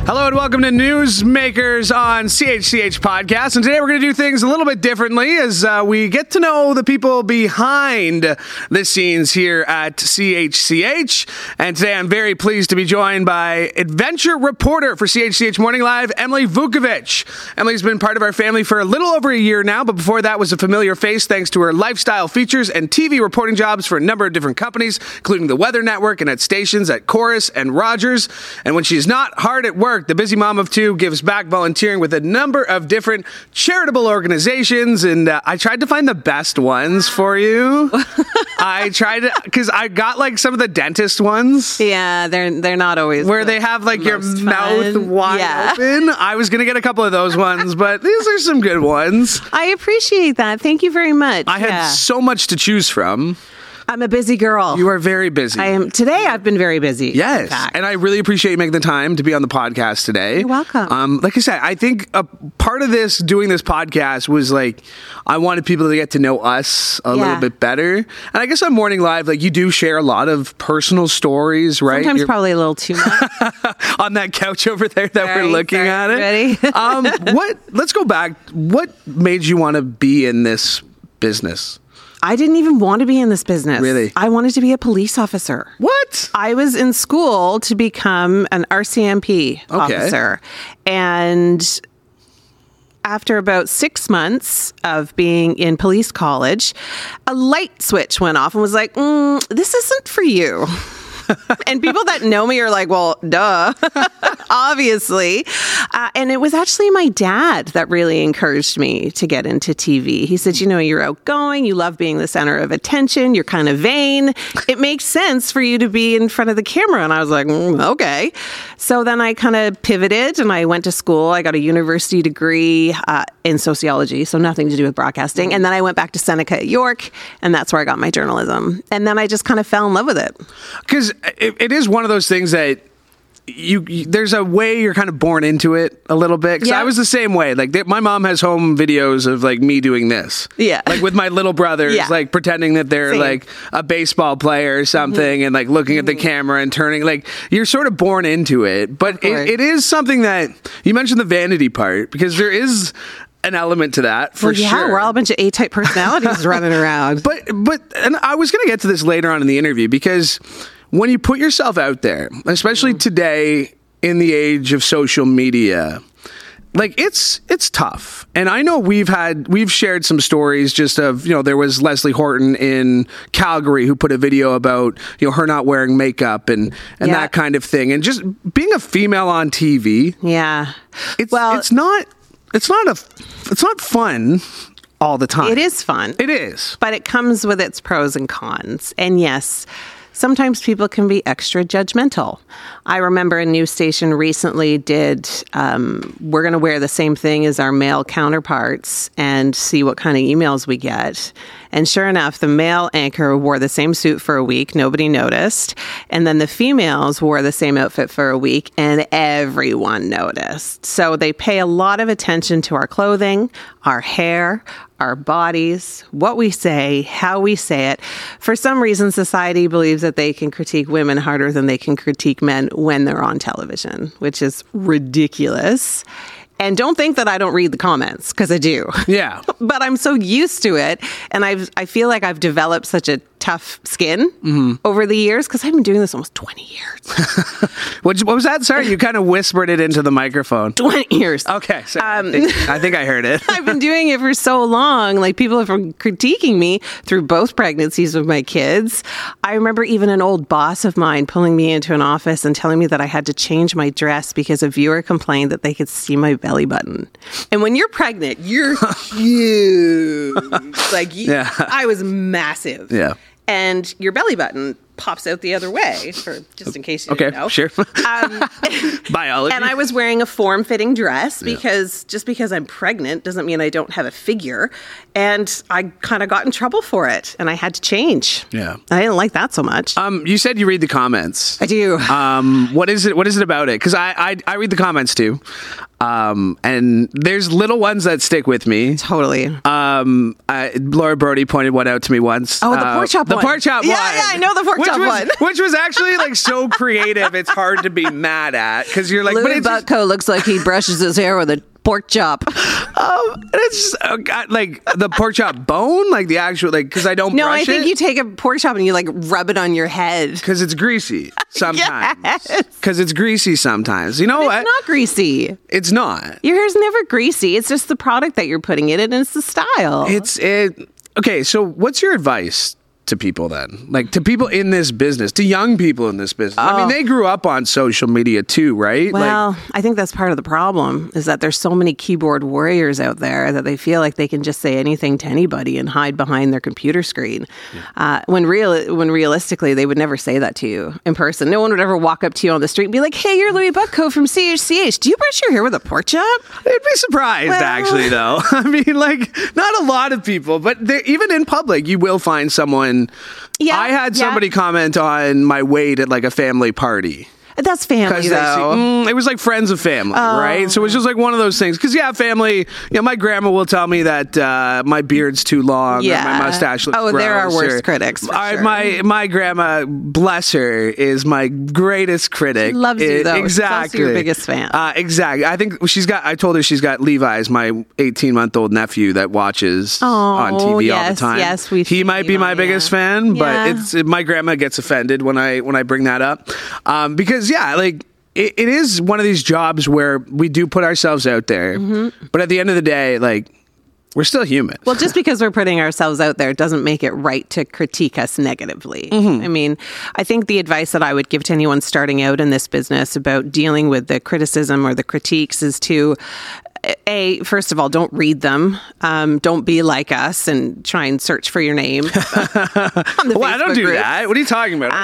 Hello and welcome to Newsmakers on CHCH Podcast. And today we're going to do things a little bit differently as we get to know the people behind the scenes here at CHCH. And today I'm very pleased to be joined by adventure reporter for CHCH Morning Live, Emily Vukovic. Emily's been part of our family for a little over a year now, but before that was a familiar face thanks to her lifestyle features and TV reporting jobs for a number of different companies, including the Weather Network and at stations at Chorus and Rogers. And when she's not hard at work, the busy mom of two gives back volunteering with a number of different charitable organizations. And I tried to find the best ones for you. I tried to, because I got like some of the dentist ones. Yeah, they're not always where they have like your mouth wide open. I was going to get a couple of those ones, but these are some good ones. I appreciate that. Thank you very much. I had so much to choose from. I'm a busy girl. You are very busy. I am. Today I've been very busy. Yes. And I really appreciate you making the time to be on the podcast today. You're welcome. Like I said, I think a part of doing this podcast was like, I wanted people to get to know us a little bit better. And I guess on Morning Live, like you do share a lot of personal stories, right? Sometimes probably a little too much. On that couch over there that we're looking at it. Ready? Let's go back. What made you want to be in this business? I didn't even want to be in this business. Really? I wanted to be a police officer. What? I was in school to become an RCMP officer. And after about 6 months of being in police college, a light switch went off and was like, this isn't for you. And people that know me are like, well, duh, obviously. And it was actually my dad that really encouraged me to get into TV. He said, you're outgoing. You love being the center of attention. You're kind of vain. It makes sense for you to be in front of the camera. And I was like, okay. So then I kind of pivoted and I went to school. I got a university degree in sociology, so nothing to do with broadcasting. And then I went back to Seneca at York, and that's where I got my journalism. And then I just kind of fell in love with it. Because it is one of those things that you there's a way you're kind of born into it a little bit. Because I was the same way. Like my mom has home videos of like me doing this. Yeah. Like with my little brothers, like pretending that they're like a baseball player or something and like looking at the camera and turning. Like you're sort of born into it. But it is something that you mentioned the vanity part, because there is an element to that for sure. We're all a bunch of A-type personalities running around. But and I was going to get to this later on in the interview, because when you put yourself out there, especially today in the age of social media, like it's tough. And I know we've shared some stories just of, there was Leslie Horton in Calgary who put a video about, her not wearing makeup and that kind of thing. And just being a female on TV. Yeah. It's not fun all the time. It is fun. It is. But it comes with its pros and cons. And yes, sometimes people can be extra judgmental. I remember a news station recently we're going to wear the same thing as our male counterparts and see what kind of emails we get. And sure enough, the male anchor wore the same suit for a week. Nobody noticed. And then the females wore the same outfit for a week and everyone noticed. So they pay a lot of attention to our clothing, our hair, our bodies, what we say, how we say it. For some reason, society believes that they can critique women harder than they can critique men when they're on television, which is ridiculous. And don't think that I don't read the comments, because I do. Yeah. But I'm so used to it. And I feel like I've developed such a tough skin over the years, because I've been doing this almost 20 years. What was that? Sorry, you kind of whispered it into the microphone. 20 years. Okay. So I think I heard it. I've been doing it for so long. Like, people have been critiquing me through both pregnancies with my kids. I remember even an old boss of mine pulling me into an office and telling me that I had to change my dress because a viewer complained that they could see my belly button. And when you're pregnant, you're huge. I was massive. Yeah. And your belly button pops out the other way, for just in case you didn't know. Sure. Biology. And I was wearing a form-fitting dress because just because I'm pregnant doesn't mean I don't have a figure. And I kind of got in trouble for it, and I had to change. Yeah. I didn't like that so much. You said you read the comments. I do. What is it about it? Because I read the comments too. And there's little ones that stick with me. Totally. Laura Brody pointed one out to me once. Oh, the pork chop one. The pork chop one. Yeah, I know the pork chop one. Which was actually like so creative, it's hard to be mad at, because you're like, Louis Butko looks like he brushes his hair with a pork chop. It's just, like the pork chop bone, like the actual, like, because I don't brush it. No, I think you take a pork chop and you like rub it on your head. Because it's greasy sometimes. Yes. Because it's greasy sometimes. You know what? It's not greasy. It's not. Your hair's never greasy. It's just the product that you're putting in it, and it's the style. Okay, so what's your advice to people then? Like, to people in this business, to young people in this business. I mean, they grew up on social media too, right? Well, I think that's part of the problem, is that there's so many keyboard warriors out there that they feel like they can just say anything to anybody and hide behind their computer screen. When realistically, they would never say that to you in person. No one would ever walk up to you on the street and be like, "Hey, you're Louis Butko from CHCH. Do you brush your hair with a pork chop?" They'd be surprised, actually, though. I mean, like, not a lot of people, but even in public, you will find someone. Yeah, I had somebody comment on my weight at like a family party. That's family, though. It was like friends of family, right? So it was just like one of those things. Because, family, my grandma will tell me that my beard's too long, or my mustache looks gross. There are worse critics, for sure. My grandma, bless her, is my greatest critic. She loves you, though. Exactly. She's also your biggest fan. Exactly. I think I told her she's got Levi's, my 18-month-old nephew that watches on TV all the time. Yes, he might be my biggest fan, but my grandma gets offended when I bring that up. Because like it is one of these jobs where we do put ourselves out there, but at the end of the day, like, we're still human. Well, just because we're putting ourselves out there doesn't make it right to critique us negatively. I mean, I think the advice that I would give to anyone starting out in this business about dealing with the criticism or the critiques is to, first of all, don't read them. Don't be like us and try and search for your name. I don't do that. What are you talking about?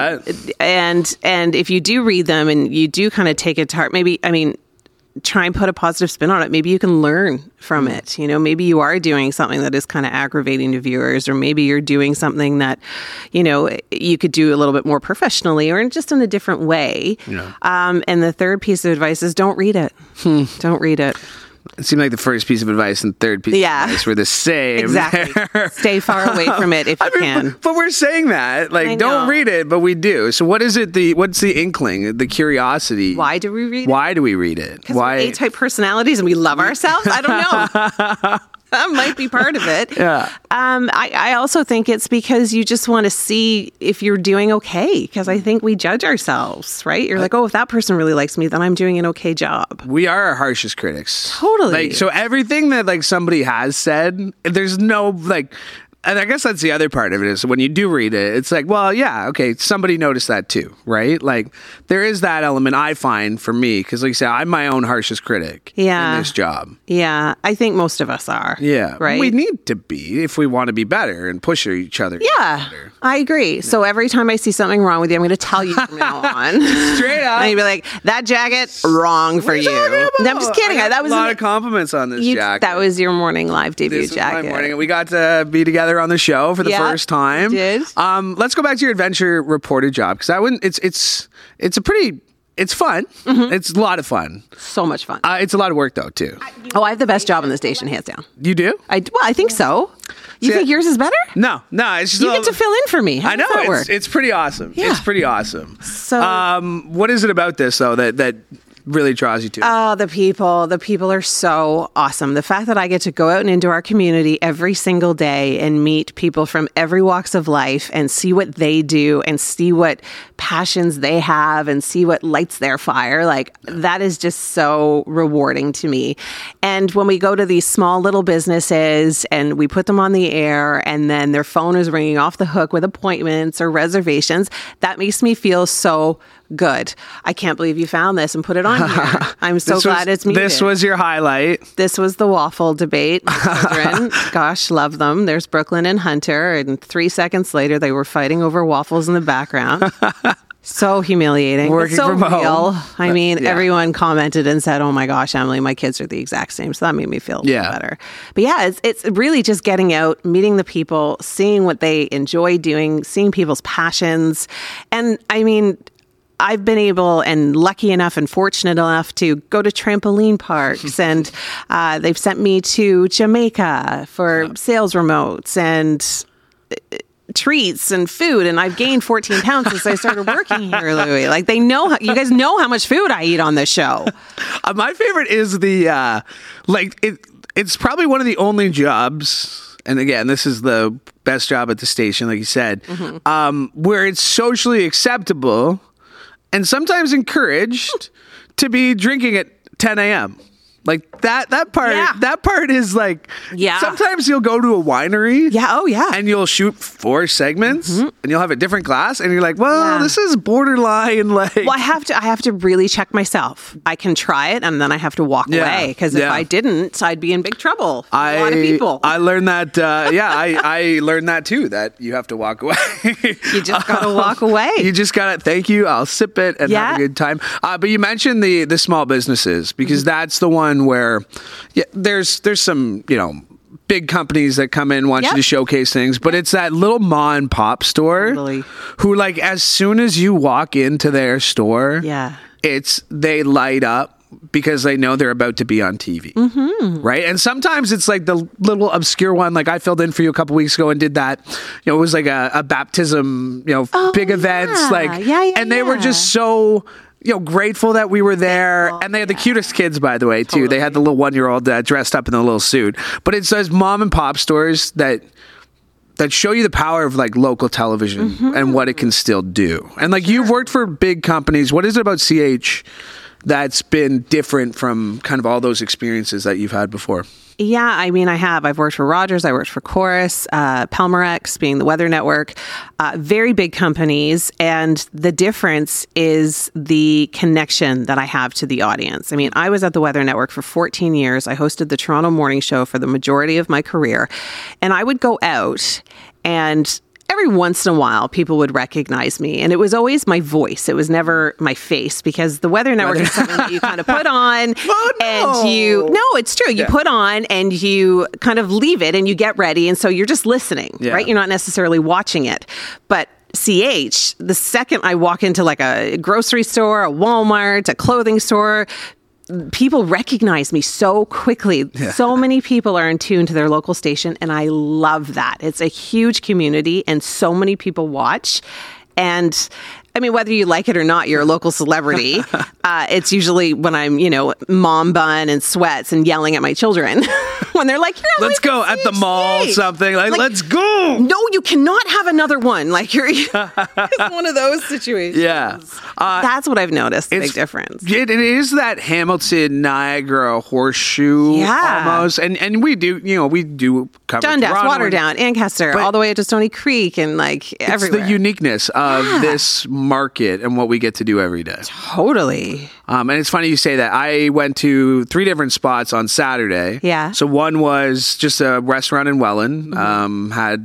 And if you do read them and you do kind of take it to heart, try and put a positive spin on it. Maybe you can learn from it. Maybe you are doing something that is kind of aggravating to viewers, or maybe you're doing something that, you could do a little bit more professionally or just in a different way. Yeah. And the third piece of advice is don't read it. Don't read it. It seemed like the first piece of advice and third piece of advice were the same. Exactly. Stay far away from it if you can. But we're saying that. Like, don't read it, but we do. So what is it? What's the inkling, the curiosity? Why do we read it? Why do we read it? Because we're A-type personalities and we love ourselves? I don't know. That might be part of it. Yeah. I also think it's because you just want to see if you're doing okay. Because I think we judge ourselves, right? You're like, if that person really likes me, then I'm doing an okay job. We are our harshest critics. Totally. Like, so everything that like somebody has said, there's no like. And I guess that's the other part of it, is when you do read it, it's like, well, yeah, okay, somebody noticed that too, right? Like, there is that element, I find, for me, because like I say, I'm my own harshest critic in this job. Yeah, I think most of us are. Yeah. Right? We need to be if we want to be better and push each other. Yeah, better. I agree. Yeah. So every time I see something wrong with you, I'm going to tell you from now on. Straight up. And you'd be like, that jacket, wrong for you. No, I'm just kidding. That was a lot of compliments on this jacket. That was your morning live debut jacket. My morning. We got to be together on the show for the first time. Did. Let's go back to your adventure reporter job, because that one, it's fun. It's a lot of fun. So much fun. It's a lot of work though too. I have the best job in the station, hands down. You do? I think so. You think yours is better? No. It's just you get to fill in for me. How does that work? It's pretty awesome. Yeah. It's pretty awesome. So, what is it about this though that really draws you to? Oh, the people are so awesome. The fact that I get to go out and into our community every single day and meet people from every walks of life and see what they do and see what passions they have and see what lights their fire, like, that is just so rewarding to me. And when we go to these small little businesses and we put them on the air and then their phone is ringing off the hook with appointments or reservations, that makes me feel so good. I can't believe you found this and put it on here. I'm so glad it's muted. This was your highlight. This was the waffle debate. Children, gosh, love them. There's Brooklyn and Hunter, and 3 seconds later, they were fighting over waffles in the background. So humiliating. Working so from real. home. I mean, everyone commented and said, "Oh my gosh, Emily, my kids are the exact same." So that made me feel a little better. But yeah, it's really just getting out, meeting the people, seeing what they enjoy doing, seeing people's passions. And I mean, I've been able and lucky enough and fortunate enough to go to trampoline parks, and they've sent me to Jamaica for sales remotes and treats and food, and I've gained 14 pounds since I started working here, Louis. Like, they know, you guys know how much food I eat on this show. My favorite is the it's probably one of the only jobs, and again, this is the best job at the station, like you said, where it's socially acceptable and sometimes encouraged to be drinking at 10 a.m. Like that part is like, sometimes you'll go to a winery. Yeah. Oh, yeah. And you'll shoot 4 segments and you'll have a different glass and you're like, well, this is borderline. Like, well, I have to really check myself. I can try it and then I have to walk away, because if I didn't, I'd be in big trouble. A lot of people. I learned that. I learned that too, that you have to walk away. You just got to walk away. You just got to, thank you. I'll sip it and have a good time. But you mentioned the small businesses, because that's the one where there's some, big companies that come in, want you to showcase things, but it's that little ma and pop store who, like, as soon as you walk into their store, they light up because they know they're about to be on TV. Right? And sometimes it's like the little obscure one, like I filled in for you a couple weeks ago and did that, it was like a baptism, big events, and they were just so grateful that we were there. And they had the cutest kids, by the way, too. They had the little 1-year-old dressed up in a little suit. But it's those mom and pop stores that show you the power of, like, local television and what it can still do. And, like, you've worked for big companies. What is it about CH that's been different from kind of all those experiences that you've had before? Yeah, I mean, I have. I've worked for Rogers. I worked for Chorus, Pelmorex being the weather network, very big companies. And the difference is the connection that I have to the audience. I mean, I was at the weather network for 14 years. I hosted the Toronto Morning Show for the majority of my career. And I would go out and every once in a while, people would recognize me, and it was always my voice. It was never my face, because the weather network is something that you kind of put on, and it's true. You put on and you kind of leave it and you get ready, and so you're just listening, right? You're not necessarily watching it, but CH, the second I walk into like a grocery store, a Walmart, a clothing store, people recognize me so quickly. So many people are in tune to their local station, and I love that. It's a huge community, and so many people watch. And I mean, whether you like it or not, you're a local celebrity. It's usually when I'm, mom bun and sweats and yelling at my children when they're like, let's go at the mall, something like, let's go. No, you cannot have another one. Like, it's one of those situations. Yeah. That's what I've noticed. Big difference. It is that Hamilton, Niagara horseshoe almost. And we do cover Dundas, Waterdown, Ancaster, all the way to Stony Creek, and like everywhere. It's the uniqueness of this market and what we get to do every day. Totally. And it's funny you say that. I went to 3 different spots on Saturday. Yeah. So one was just a restaurant in Welland. Had,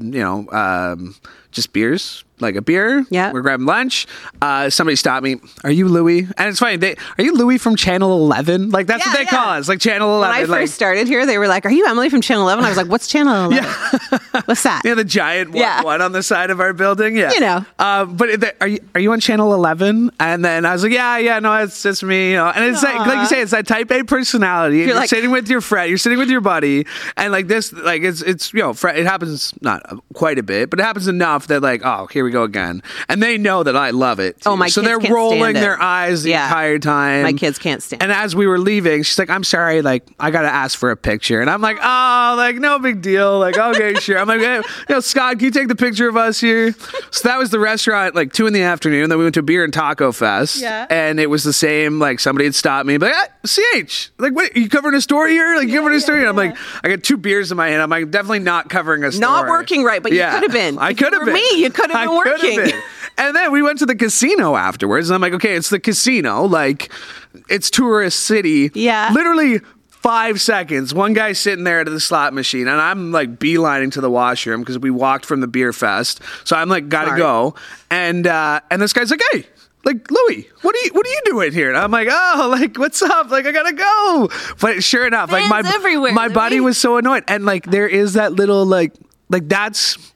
just beers, like a beer. Yeah. We're grabbing lunch. Somebody stopped me. Are you Louis? And it's funny. Are you Louis from Channel 11? Like, that's what they call us. Like, Channel 11. When I first started here, they were like, are you Emily from Channel 11? I was like, what's Channel 11? Yeah. What's that? The giant one on the side of our building. Yeah. But are you on Channel 11? And then I was like, yeah, no, it's just me. And it's like you say, it's that type A personality. You're like, sitting with your friend, you're sitting with your buddy, and like this, like it's it happens not quite a bit, but it happens enough that like, oh, here we go again. And they know that I love it too. Oh, my kids they're can't rolling stand it. their eyes the entire time. My kids can't stand it. And as we were leaving, she's like, I'm sorry, like, I gotta ask for a picture. And I'm like, oh, like, no big deal. Like, okay, sure. I'm like, hey, Scott, can you take the picture of us here? So that was the restaurant, like 2 PM. Then we went to Beer and Taco Fest. Yeah. And it was the same, like, somebody had stopped me, like, CH, like, what, are you covering a story here? Like, you covering a story? And I'm like, I got 2 beers in my hand. I'm like, definitely not covering a story. Not working right, but you could have been. I could have been. Me, you could have been working. And then we went to the casino afterwards. And I'm like, okay, it's the casino. Like, it's tourist city. Yeah. Literally 5 seconds. One guy's sitting there at the slot machine, and I'm like beelining to the washroom because we walked from the beer fest. So I'm like, gotta go. And this guy's like, hey, like, Louis, what are you doing here? And I'm like, oh, like, what's up? Like, I gotta go. But sure enough, like my body was so annoyed. And like, there is that little like that's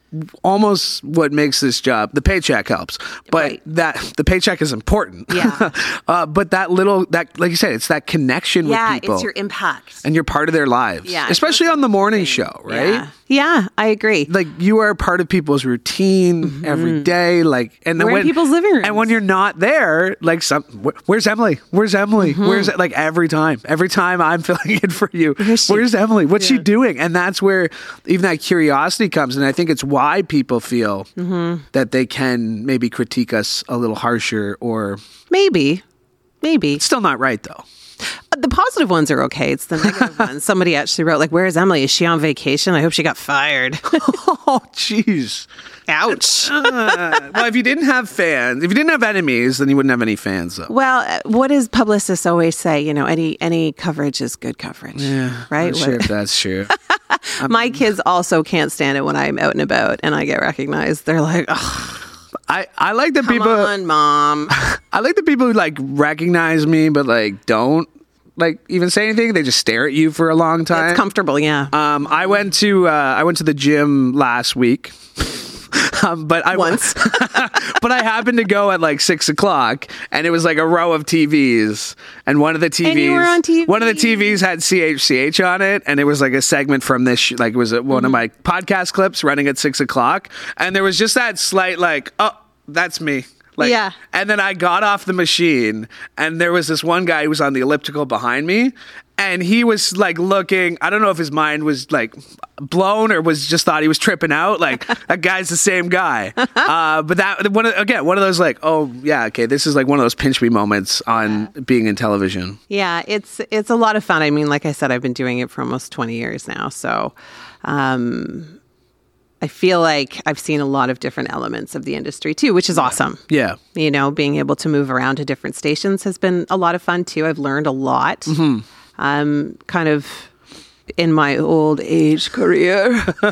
almost what makes this job. The paycheck helps, but Right. that the paycheck is important. Yeah. But that like you said, it's that connection with people. It's your impact. And you're part of their lives. Yeah, Especially on the morning show, right? Yeah, I agree. Like you are part of people's routine every day. Like, and then We're in people's living rooms. And when you're not there, like, where's Emily? Where's Emily? Where's like every time I'm filling in for you. Where's Emily? What's she doing? And that's where even that curiosity comes. And I think it's why people feel that they can maybe critique us a little harsher, or Maybe. it's still not right though. The positive ones are okay. It's the negative ones. Somebody actually wrote, like, where's Emily? Is she on vacation? I hope she got fired. Oh, jeez. Ouch. Well, if you didn't have fans, if you didn't have enemies, then you wouldn't have any fans, though. Well, what does publicists always say? You know, any coverage is good coverage. Yeah, right? I'm sure if that's true. My kids also can't stand it when I'm out and about and I get recognized. They're like, oh, I like the come people. on, Mom. I like the people who like recognize me, but like don't like even say anything. They just stare at you for a long time. It's comfortable, yeah. I went to the gym last week. But I Once. but I happened to go at like 6:00, and it was like a row of TVs, and one of the TVs, And you were on TV. One of the TVs had CHCH on it, and it was like a segment from this, like it was one of my podcast clips running at 6:00, and there was just that slight like, oh, that's me. Like, Yeah. And then I got off the machine, and there was this one guy who was on the elliptical behind me, and he was like looking, I don't know if his mind was like blown or was just thought he was tripping out. Like, that guy's the same guy. But that, one of those like, oh, yeah, okay, this is like one of those pinch me moments on being in television. Yeah, it's a lot of fun. I mean, like I said, I've been doing it for almost 20 years now. So I feel like I've seen a lot of different elements of the industry too, which is awesome. Yeah. You know, being able to move around to different stations has been a lot of fun too. I've learned a lot. Kind of in my old age career.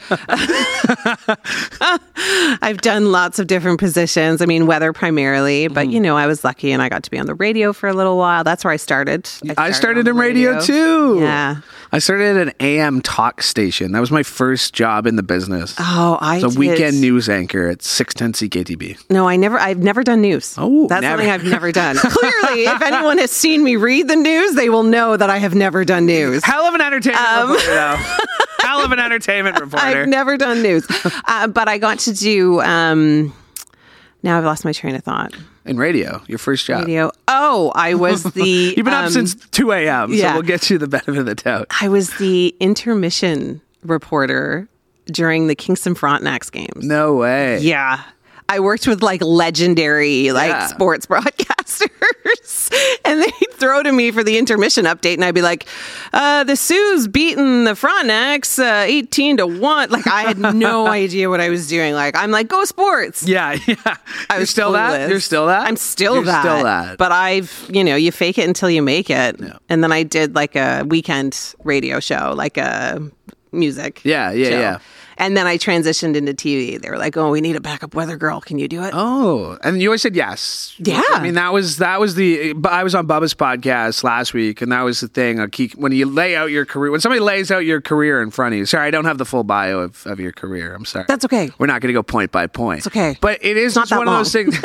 I've done lots of different positions. I mean, weather primarily, but you know, I was lucky and I got to be on the radio for a little while. That's where I started. I started in radio too. Yeah. I started at an AM talk station. That was my first job in the business. Oh, I was a did. weekend news anchor at 610 CKTB. No, I've never done news. Oh, that's never. something I've never done. Clearly, if anyone has seen me read the news, they will know that I have never done news. Hell of an entertainment reporter, though. Hell of an entertainment reporter. I've never done news, but I got to do. Now I've lost my train of thought. In radio, your first job. Radio. Oh, I was the. You've been up since 2 a.m., so yeah. we'll get you the benefit of the doubt. I was the intermission reporter during the Kingston Frontenacs games. No way. Yeah. I worked with like legendary sports broadcasters, and they'd throw to me for the intermission update, and I'd be like, the Sioux beaten the Frontenacs 18-1. Like, I had no idea what I was doing. Like, I'm like, go sports. Yeah. I was still clueless. that? You're still that? I'm still You're that. still that. But I've, you fake it until you make it. Yeah. And then I did like a weekend radio show, like a music show. Yeah. And then I transitioned into TV. They were like, "Oh, we need a backup weather girl. Can you do it?" Oh, and you always said yes. Yeah. I mean, that was the. I was on Bubba's podcast last week, and that was the thing. When you lay out your career, when somebody lays out your career in front of you. Sorry, I don't have the full bio of your career. I'm sorry. That's okay. We're not going to go point by point. It's okay. But it is not just one of those things.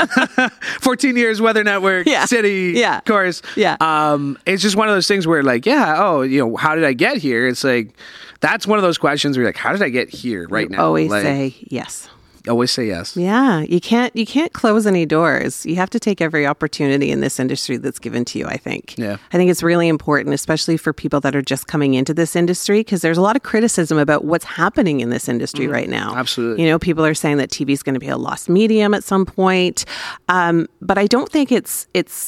14 years, Weather Network, City, course. Yeah. It's just one of those things where, like, how did I get here? It's like. That's one of those questions where you're like, how did I get here right now? Always say yes. Always say yes. Yeah. You can't close any doors. You have to take every opportunity in this industry that's given to you, I think. Yeah. I think it's really important, especially for people that are just coming into this industry, because there's a lot of criticism about what's happening in this industry right now. Absolutely. People are saying that TV is going to be a lost medium at some point. But I don't think it's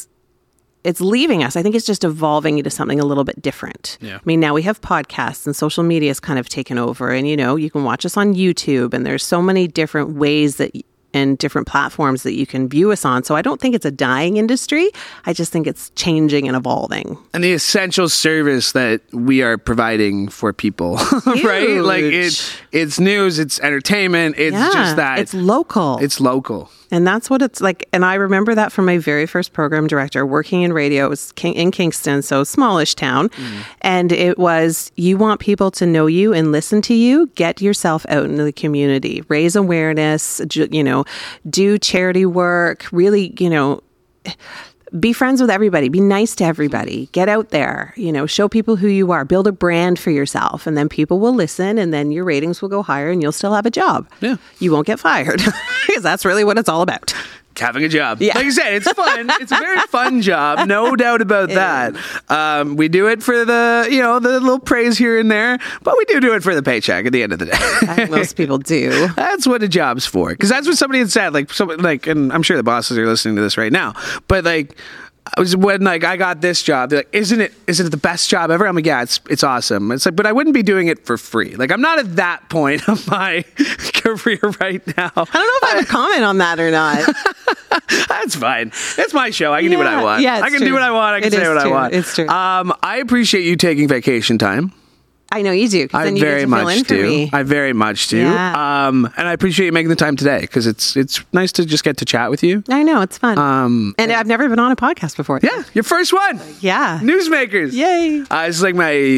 leaving us. I think it's just evolving into something a little bit different. Yeah. I mean, now we have podcasts and social media has kind of taken over, and you can watch us on YouTube, and there's so many different ways that and different platforms that you can view us on. So I don't think it's a dying industry. I just think it's changing and evolving. And the essential service that we are providing for people, right? Like it's news, it's entertainment, it's just that. It's local. It's local. And that's what it's like. And I remember that from my very first program director working in radio. It was in Kingston, so smallish town. And it was, you want people to know you and listen to you, get yourself out into the community, raise awareness, do charity work, really, be friends with everybody. Be nice to everybody. Get out there. Show people who you are. Build a brand for yourself. And then people will listen, and then your ratings will go higher, and you'll still have a job. Yeah. You won't get fired because that's really what it's all about. Having a job. Yeah. Like I said, it's fun. It's a very fun job. No doubt about that. We do it for the little praise here and there, but we do it for the paycheck at the end of the day. I think most people do. That's what a job's for. Because that's what somebody had said. And I'm sure the bosses are listening to this right now. But when I got this job, they're like, isn't it the best job ever? I'm like, yeah, it's awesome. It's like, but I wouldn't be doing it for free. Like, I'm not at that point of my career right now. I don't know if I have a comment on that or not. That's fine. It's my show. I can do what I want. Yeah, I can do what I want. I can say what I want. It's true. I appreciate you taking vacation time. I know you do. I very much do. I very much do. Yeah. And I appreciate you making the time today because it's nice to just get to chat with you. I know, it's fun. And I've never been on a podcast before. Yeah, your first one. Yeah. Newsmakers. Yay. It's like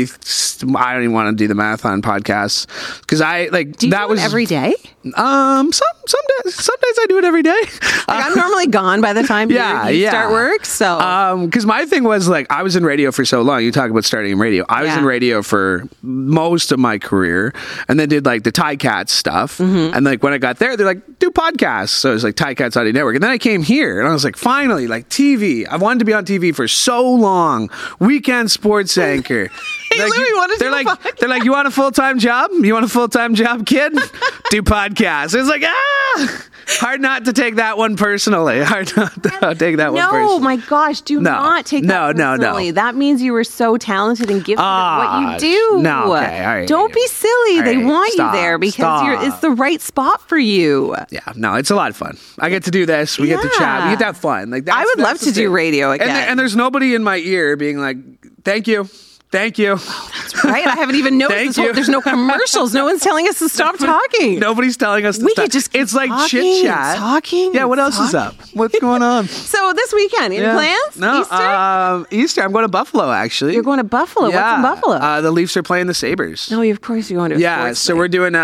I don't even want to do the math on podcasts because do you do it every day? Some days I do it every day. I'm normally gone by the time you start work. So because my thing was I was in radio for so long. You talk about starting in radio. I was in radio for most of my career, and then did the Ticats stuff. And when I got there, they're like, do podcasts. So it was Ticats Audio Network. And then I came here, and I was like, finally, TV. I've wanted to be on TV for so long. Weekend sports anchor. They're like, you want a full-time job? You want a full-time job, kid? Do podcasts. It's like, hard not to take that one personally. Hard not to take that one personally. No, my gosh, do not take that personally. No. That means you were so talented and gifted at what you do. No, okay, all right. Don't be silly. They want you there because it's the right spot for you. Yeah, no, it's a lot of fun. I get to do this. We get to chat. We get to have fun. I would love to do radio again. And there's nobody in my ear being like, thank you. Thank you. Oh, that's right. I haven't even noticed there's no commercials. No one's telling us to stop talking. Nobody's telling us to stop. We could just keep chit chat. Talking. Yeah, what else is up? What's going on? So this weekend, any plans? No, Easter? Easter. I'm going to Buffalo, actually. You're going to Buffalo? Yeah. What's in Buffalo? The Leafs are playing the Sabres. No, of course you're going to a sports so we're doing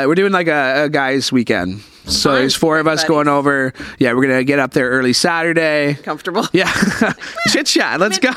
a guys' weekend. So there's 4 of us going over. Yeah, we're going to get up there early Saturday. Comfortable. Yeah. Chit chat. Let's go.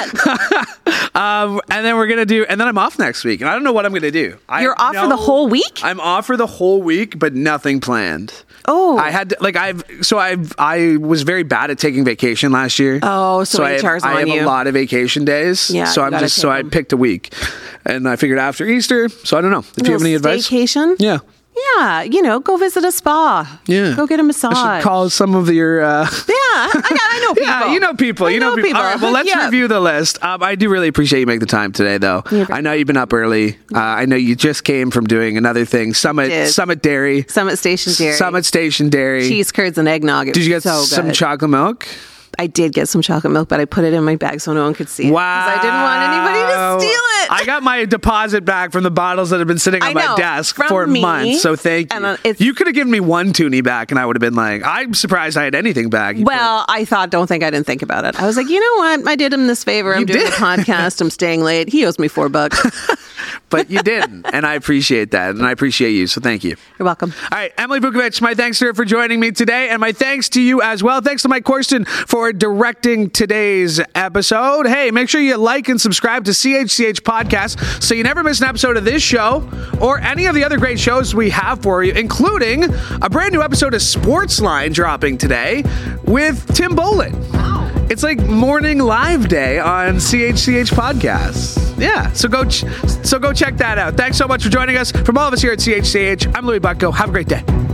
Chat. And then we're going to and then I'm off next week. And I don't know what I'm going to do. You're off for the whole week? I'm off for the whole week, but nothing planned. Oh. I had to, I was very bad at taking vacation last year. Oh, so HR's on you. I have a lot of vacation days. Yeah. So I picked a week. And I figured after Easter, so I don't know. If you have any advice? Vacation? Yeah. Yeah, go visit a spa. Yeah. Go get a massage. I should call some of your... Yeah, I know people. Yeah, you know people. You know people. All right, well, let's review the list. I do really appreciate you making the time today, though. I know you've been up early. I know you just came from doing another thing. Summit Dairy. Summit Station Dairy. Summit Station Dairy. Cheese curds and eggnog. Did you get some chocolate milk? I did get some chocolate milk, but I put it in my bag so no one could see it. Wow. Because I didn't want anybody to steal it. I got my deposit back from the bottles that have been sitting on my desk for months, so thank you. You could have given me one toonie back, and I would have been like, I'm surprised I had anything back. I thought, I didn't think about it. I was like, you know what? I did him this favor. I'm doing a podcast. I'm staying late. He owes me $4. But you didn't, and I appreciate that, and I appreciate you, so thank you. You're welcome. All right, Emily Vukovic, my thanks to her for joining me today, and my thanks to you as well. Thanks to Mike Corsten for directing today's episode. Hey, make sure you like and subscribe to CHCH Podcast so you never miss an episode of this show or any of the other great shows we have for you, including a brand new episode of Sportsline dropping today with Tim Bolin. Wow. It's like morning live day on CHCH Podcasts. Yeah, so go check that out. Thanks so much for joining us. From all of us here at CHCH, I'm Louis Butko. Have a great day.